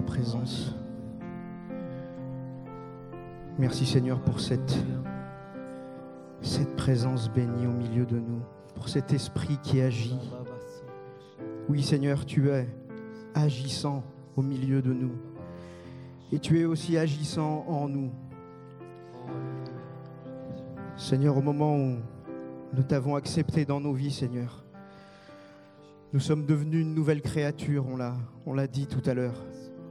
ta présence. Merci Seigneur pour cette présence bénie au milieu de nous, pour cet esprit qui agit. Oui Seigneur, tu es agissant au milieu de nous et tu es aussi agissant en nous. Seigneur, au moment où nous t'avons accepté dans nos vies, Seigneur, nous sommes devenus une nouvelle créature, on l'a dit tout à l'heure.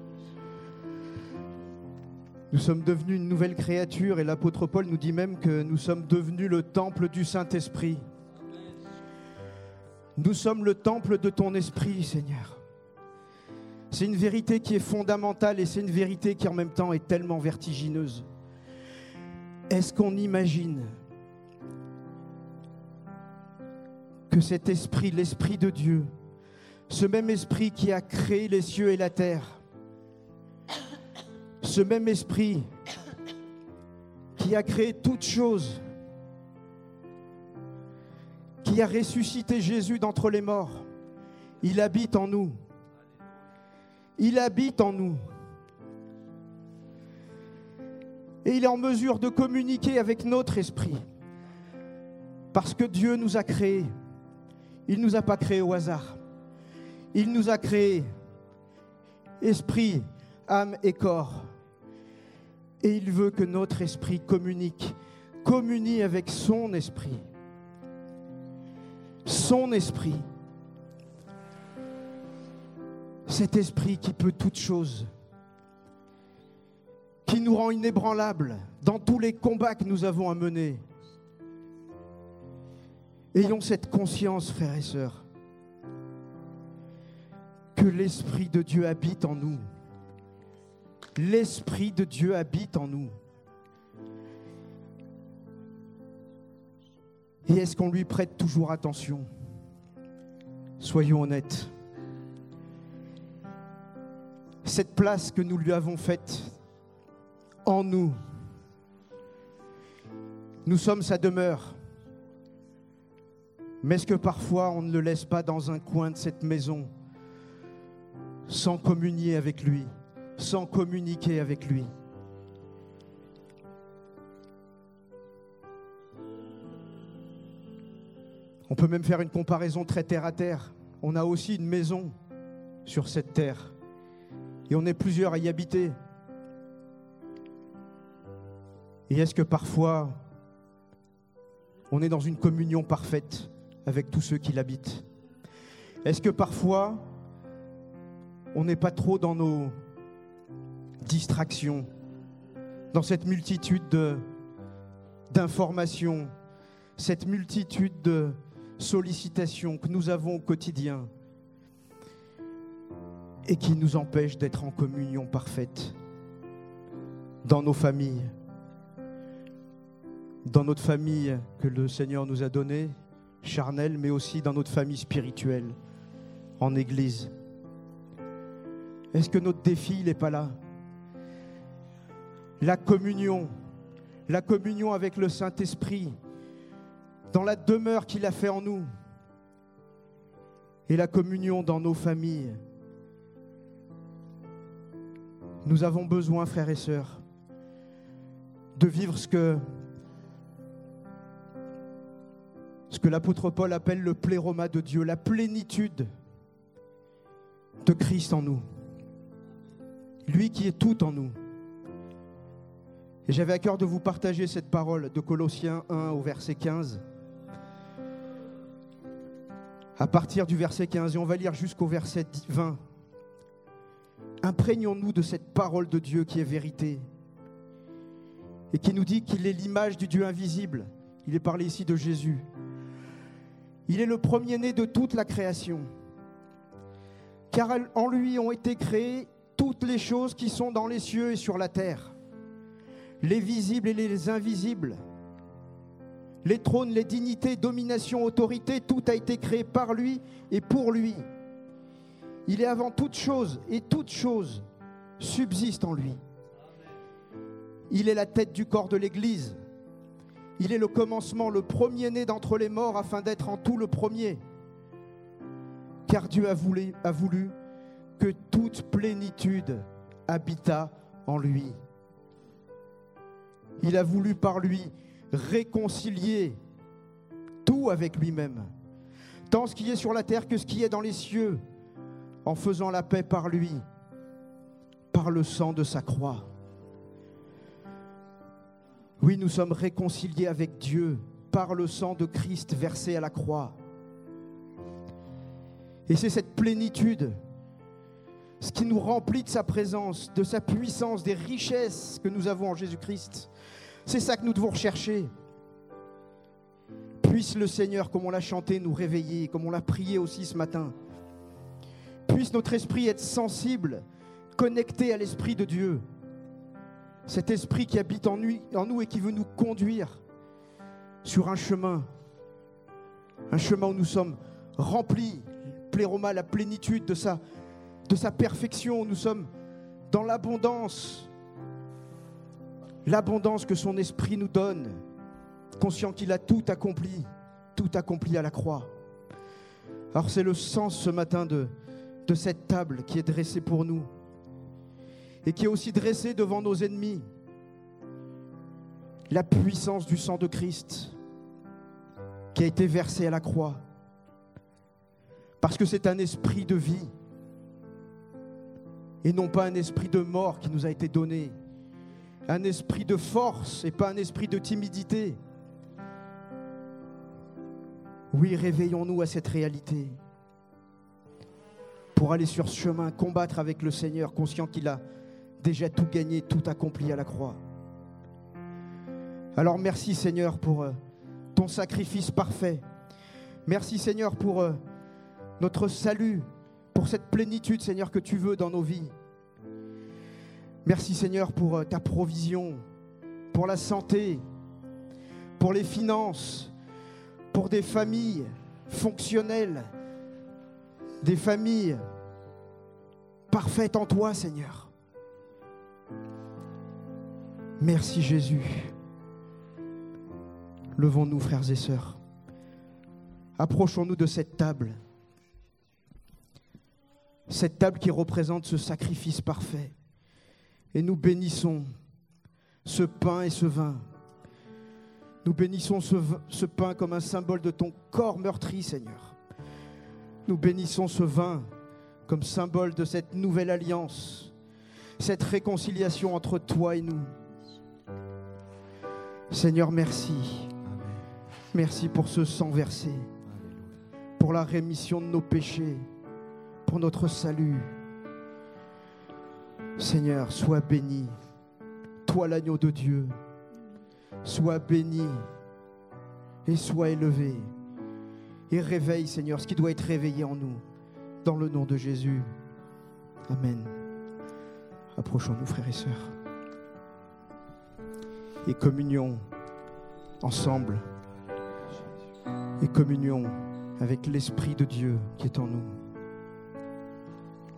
Nous sommes devenus une nouvelle créature et l'apôtre Paul nous dit même que nous sommes devenus le temple du Saint-Esprit. Nous sommes le temple de ton esprit, Seigneur. C'est une vérité qui est fondamentale et c'est une vérité qui en même temps est tellement vertigineuse. Est-ce qu'on imagine que cet esprit, l'esprit de Dieu, ce même esprit qui a créé les cieux et la terre, ce même esprit qui a créé toutes choses, qui a ressuscité Jésus d'entre les morts, il habite en nous. Il habite en nous. Et il est en mesure de communiquer avec notre esprit. Parce que Dieu nous a créés. Il ne nous a pas créés au hasard. Il nous a créés esprit, âme et corps. Et il veut que notre esprit communie avec son esprit. Son esprit. Cet esprit qui peut toutes choses, qui nous rend inébranlables dans tous les combats que nous avons à mener. Ayons cette conscience, frères et sœurs, que l'Esprit de Dieu habite en nous. L'Esprit de Dieu habite en nous. Et est-ce qu'on lui prête toujours attention? Soyons honnêtes. Cette place que nous lui avons faite en nous, nous sommes sa demeure. Mais est-ce que parfois on ne le laisse pas dans un coin de cette maison sans communier avec lui, sans communiquer avec lui? On peut même faire une comparaison très terre à terre. On a aussi une maison sur cette terre et on est plusieurs à y habiter. Et est-ce que parfois on est dans une communion parfaite avec tous ceux qui l'habitent? Est-ce que parfois on n'est pas trop dans nos distractions, dans cette multitude d'informations, cette multitude de sollicitations que nous avons au quotidien et qui nous empêchent d'être en communion parfaite dans nos familles, dans notre famille que le Seigneur nous a donnée, charnelle, mais aussi dans notre famille spirituelle, en Église? Est-ce que notre défi n'est pas là? La communion avec le Saint-Esprit, dans la demeure qu'il a fait en nous, et la communion dans nos familles. Nous avons besoin, frères et sœurs, de vivre ce que l'apôtre Paul appelle le pléroma de Dieu, la plénitude de Christ en nous. Lui qui est tout en nous. Et j'avais à cœur de vous partager cette parole de Colossiens 1 au verset 15. À partir du verset 15, et on va lire jusqu'au verset 20. Imprégnons-nous de cette parole de Dieu qui est vérité et qui nous dit qu'il est l'image du Dieu invisible. Il est parlé ici de Jésus. Il est le premier-né de toute la création, car en lui ont été créées toutes les choses qui sont dans les cieux et sur la terre, les visibles et les invisibles, les trônes, les dignités, dominations, autorités, tout a été créé par lui et pour lui. Il est avant toute chose et toute chose subsiste en lui. Il est la tête du corps de l'Église. Il est le commencement, le premier-né d'entre les morts, afin d'être en tout le premier. Car Dieu a voulu que toute plénitude habita en lui. Il a voulu par lui réconcilier tout avec lui-même, tant ce qui est sur la terre que ce qui est dans les cieux, en faisant la paix par lui, par le sang de sa croix. Oui, nous sommes réconciliés avec Dieu par le sang de Christ versé à la croix. Et c'est cette plénitude, ce qui nous remplit de sa présence, de sa puissance, des richesses que nous avons en Jésus-Christ. C'est ça que nous devons rechercher. Puisse le Seigneur, comme on l'a chanté, nous réveiller, comme on l'a prié aussi ce matin. Puisse notre esprit être sensible, connecté à l'Esprit de Dieu. Cet esprit qui habite en nous et qui veut nous conduire sur un chemin où nous sommes remplis, pléroma, la plénitude de sa perfection, où nous sommes dans l'abondance que son esprit nous donne, conscient qu'il a tout accompli à la croix. Alors c'est le sens ce matin de cette table qui est dressée pour nous et qui est aussi dressée devant nos ennemis. La puissance du sang de Christ qui a été versé à la croix, parce que c'est un esprit de vie et non pas un esprit de mort qui nous a été donné, un esprit de force et pas un esprit de timidité. Oui, réveillons-nous à cette réalité pour aller sur ce chemin, combattre avec le Seigneur, conscient qu'il a déjà tout gagné, tout accompli à la croix. Alors merci Seigneur pour ton sacrifice parfait. Merci Seigneur pour notre salut, pour cette plénitude Seigneur que tu veux dans nos vies. Merci Seigneur pour ta provision, pour la santé, pour les finances, pour des familles fonctionnelles, des familles parfaites en toi Seigneur. Merci Jésus. Levons-nous frères et sœurs. Approchons-nous de cette table. Cette table qui représente ce sacrifice parfait. Et nous bénissons ce pain et ce vin. Nous bénissons ce pain comme un symbole de ton corps meurtri, Seigneur. Nous bénissons ce vin comme symbole de cette nouvelle alliance, cette réconciliation entre toi et nous. Seigneur, merci. Merci pour ce sang versé, pour la rémission de nos péchés, pour notre salut. Seigneur, sois béni, toi l'agneau de Dieu, sois béni et sois élevé. Et réveille, Seigneur, ce qui doit être réveillé en nous, dans le nom de Jésus. Amen. Approchons-nous, frères et sœurs, et communions ensemble, et communions avec l'Esprit de Dieu qui est en nous.